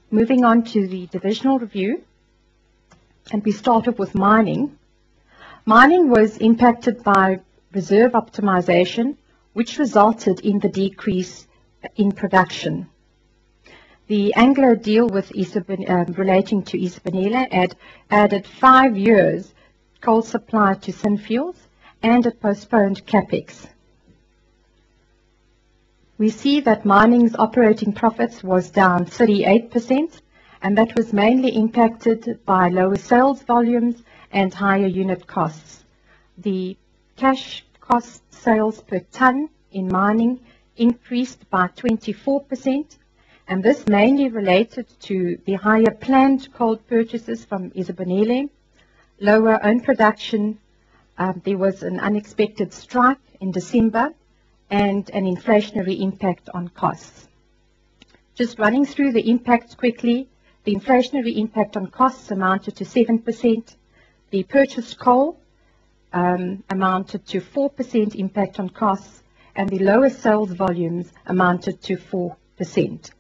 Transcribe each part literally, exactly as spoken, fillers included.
Moving on to the divisional review, and we start off with mining. Mining was impacted by reserve optimization, which resulted in the decrease in production. The Anglo deal with Isibin, uh, relating to Isibonile add, added five years coal supply to Synfuels, and it postponed capex. We see that mining's operating profits was down thirty-eight percent, and that was mainly impacted by lower sales volumes and higher unit costs. The cash cost sales per ton in mining increased by twenty-four percent, and this mainly related to the higher planned coal purchases from Isibonile, lower own production. Um, there was an unexpected strike in December, and an inflationary impact on costs. Just running through the impacts quickly, the inflationary impact on costs amounted to seven percent. The purchased coal um, amounted to four percent impact on costs, and the lower sales volumes amounted to four percent.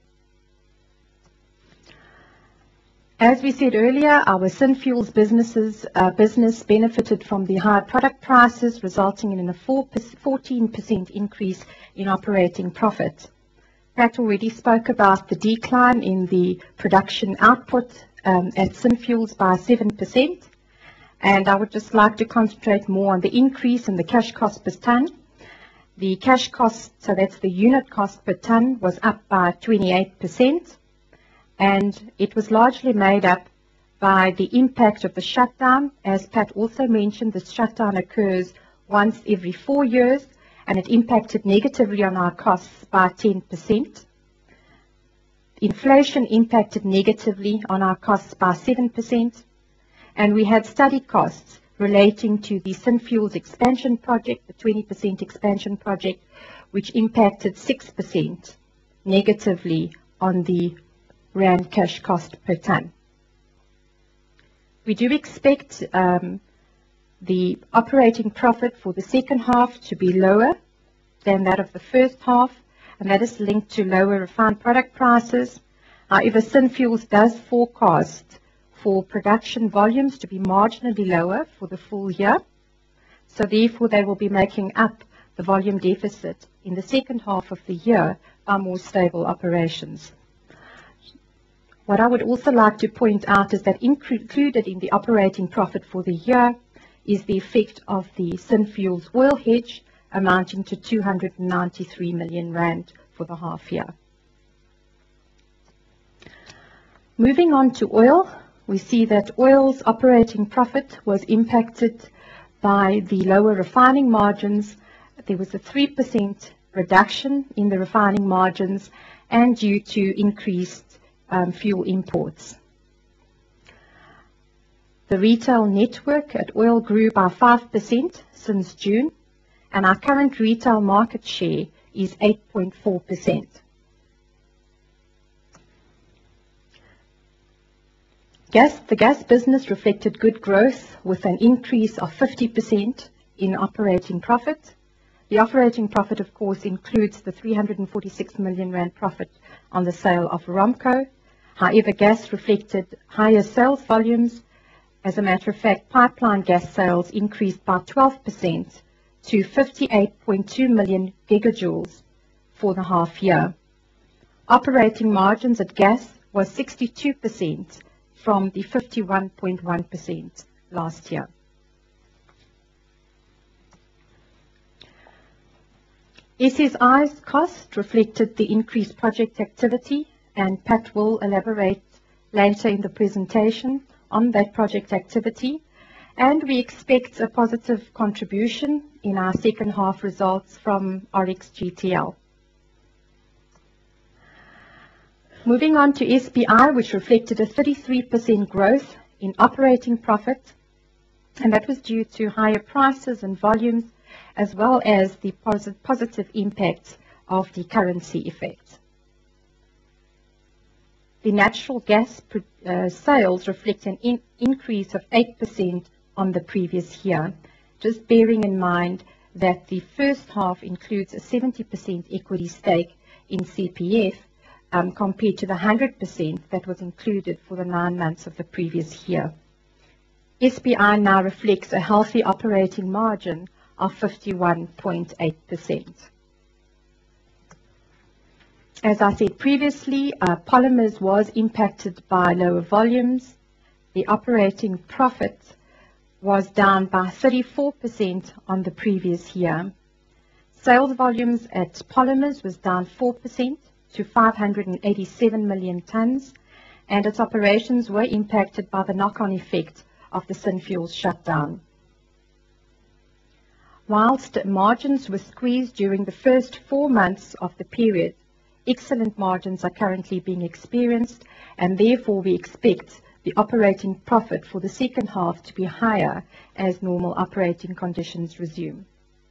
As we said earlier, our Synfuels businesses, uh, business benefited from the higher product prices, resulting in a fourteen percent increase in operating profit. Pat already spoke about the decline in the production output um, at Synfuels by seven percent, and I would just like to concentrate more on the increase in the cash cost per ton. The cash cost, so that's the unit cost per ton, was up by twenty-eight percent. And it was largely made up by the impact of the shutdown. As Pat also mentioned, the shutdown occurs once every four years, and it impacted negatively on our costs by ten percent. Inflation impacted negatively on our costs by seven percent, and we had study costs relating to the Synfuels expansion project, the twenty percent expansion project, which impacted six percent negatively on the Rand cash cost per ton. We do expect um, the operating profit for the second half to be lower than that of the first half, and that is linked to lower refined product prices. However, Synfuels does forecast for production volumes to be marginally lower for the full year, so therefore they will be making up the volume deficit in the second half of the year by more stable operations. What I would also like to point out is that included in the operating profit for the year is the effect of the Synfuels oil hedge, amounting to two hundred ninety-three million rand for the half year. Moving on to oil, we see that oil's operating profit was impacted by the lower refining margins. There was a three percent reduction in the refining margins, and due to increased Um, fuel imports. The retail network at oil grew by five percent since June, and our current retail market share is eight point four percent. Gas, the gas business reflected good growth with an increase of fifty percent in operating profit. The operating profit, of course, includes the three hundred forty-six million rand profit on the sale of Romco. However, gas reflected higher sales volumes. As a matter of fact, pipeline gas sales increased by twelve percent to fifty-eight point two million gigajoules for the half year. Operating margins at gas was sixty-two percent from the fifty-one point one percent last year. S S I's cost reflected the increased project activity, and Pat will elaborate later in the presentation on that project activity, and we expect a positive contribution in our second half results from Oryx G T L. Moving on to S B I, which reflected a thirty-three percent growth in operating profit, and that was due to higher prices and volumes, as well as the posit- positive impact of the currency effect. The natural gas uh, sales reflect an in increase of eight percent on the previous year, just bearing in mind that the first half includes a seventy percent equity stake in C P F, um, compared to the one hundred percent that was included for the nine months of the previous year. S B I now reflects a healthy operating margin of fifty-one point eight percent. As I said previously, uh, Polymers was impacted by lower volumes. The operating profit was down by thirty-four percent on the previous year. Sales volumes at Polymers was down four percent to five hundred eighty-seven million tons, and its operations were impacted by the knock-on effect of the Synfuels shutdown. Whilst margins were squeezed during the first four months of the period, excellent margins are currently being experienced, and therefore we expect the operating profit for the second half to be higher as normal operating conditions resume.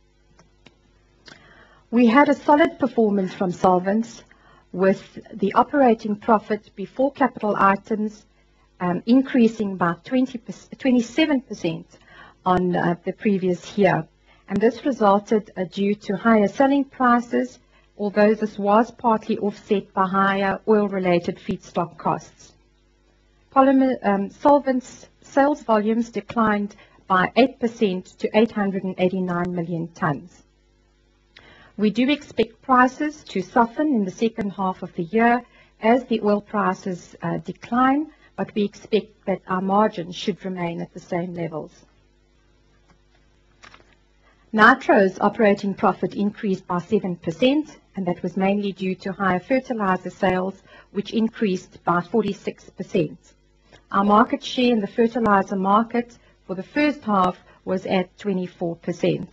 We had a solid performance from Solvents, with the operating profit before capital items um, increasing by twenty-seven percent on uh, the previous year. And this resulted uh, due to higher selling prices, although this was partly offset by higher oil-related feedstock costs. Polymer um, Solvents sales volumes declined by eight percent to eight hundred eighty-nine million tons. We do expect prices to soften in the second half of the year as the oil prices uh, decline, but we expect that our margins should remain at the same levels. Nitro's operating profit increased by seven percent, and that was mainly due to higher fertilizer sales, which increased by forty-six percent. Our market share in the fertilizer market for the first half was at twenty-four percent.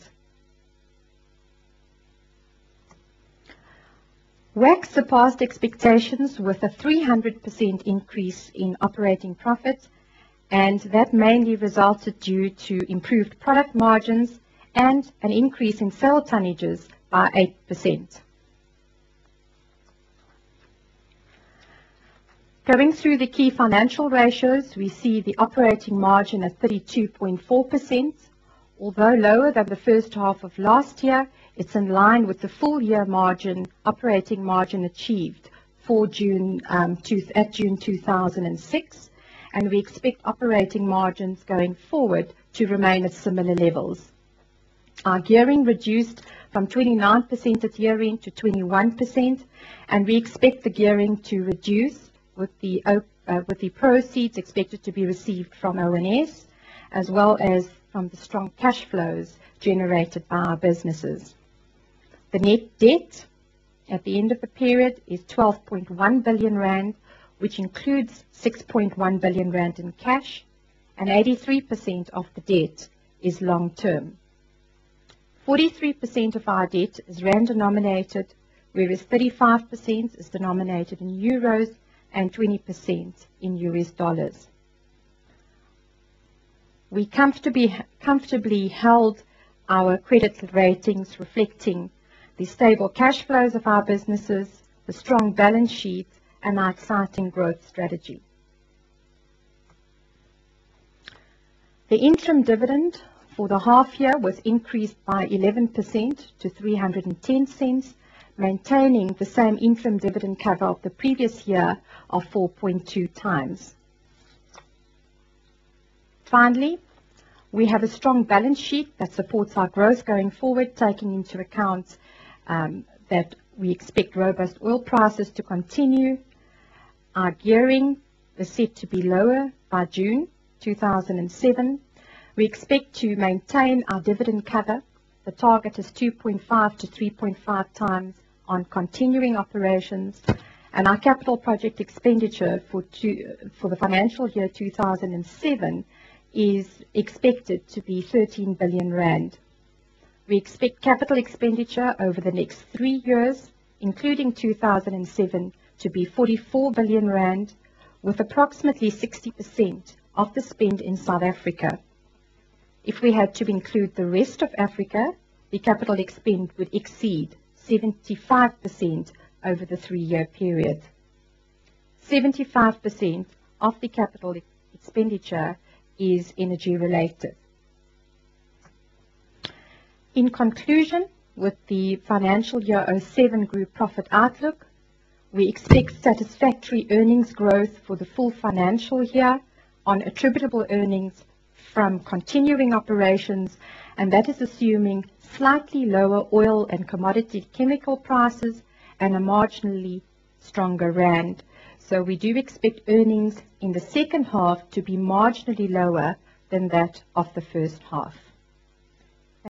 W A C surpassed expectations with a three hundred percent increase in operating profit, and that mainly resulted due to improved product margins and an increase in sale tonnages by eight percent. Going through the key financial ratios, we see the operating margin at thirty-two point four percent. Although lower than the first half of last year, it's in line with the full year margin, operating margin achieved for June, um, to, at June two thousand six, and we expect operating margins going forward to remain at similar levels. Our gearing reduced from twenty-nine percent at year-end to twenty-one percent, and we expect the gearing to reduce with the, uh, with the proceeds expected to be received from O N S, as well as from the strong cash flows generated by our businesses. The net debt at the end of the period is twelve point one billion rand, which includes six point one billion rand in cash, and eighty-three percent of the debt is long-term. forty-three percent of our debt is rand denominated, whereas thirty-five percent is denominated in euros and twenty percent in U S dollars. We comfortably, comfortably held our credit ratings, reflecting the stable cash flows of our businesses, the strong balance sheet, and our exciting growth strategy. The interim dividend for the half year was increased by eleven percent to three hundred ten cents, maintaining the same interim dividend cover of the previous year of four point two times. Finally, we have a strong balance sheet that supports our growth going forward, taking into account um, that we expect robust oil prices to continue. Our gearing is set to be lower by June two thousand seven. We expect to maintain our dividend cover. The target is two point five to three point five times on continuing operations, and our capital project expenditure for, two, for the financial year two thousand seven is expected to be thirteen billion rand. We expect capital expenditure over the next three years, including two thousand seven, to be forty-four billion rand, with approximately sixty percent of the spend in South Africa. If we had to include the rest of Africa, the capital expend would exceed seventy-five percent over the three-year period. seventy-five percent of the capital expenditure is energy related. In conclusion, with the financial year oh seven group profit outlook, We expect satisfactory earnings growth for the full financial year on attributable earnings from continuing operations, and that is assuming slightly lower oil and commodity chemical prices and a marginally stronger rand. So we do expect earnings in the second half to be marginally lower than that of the first half.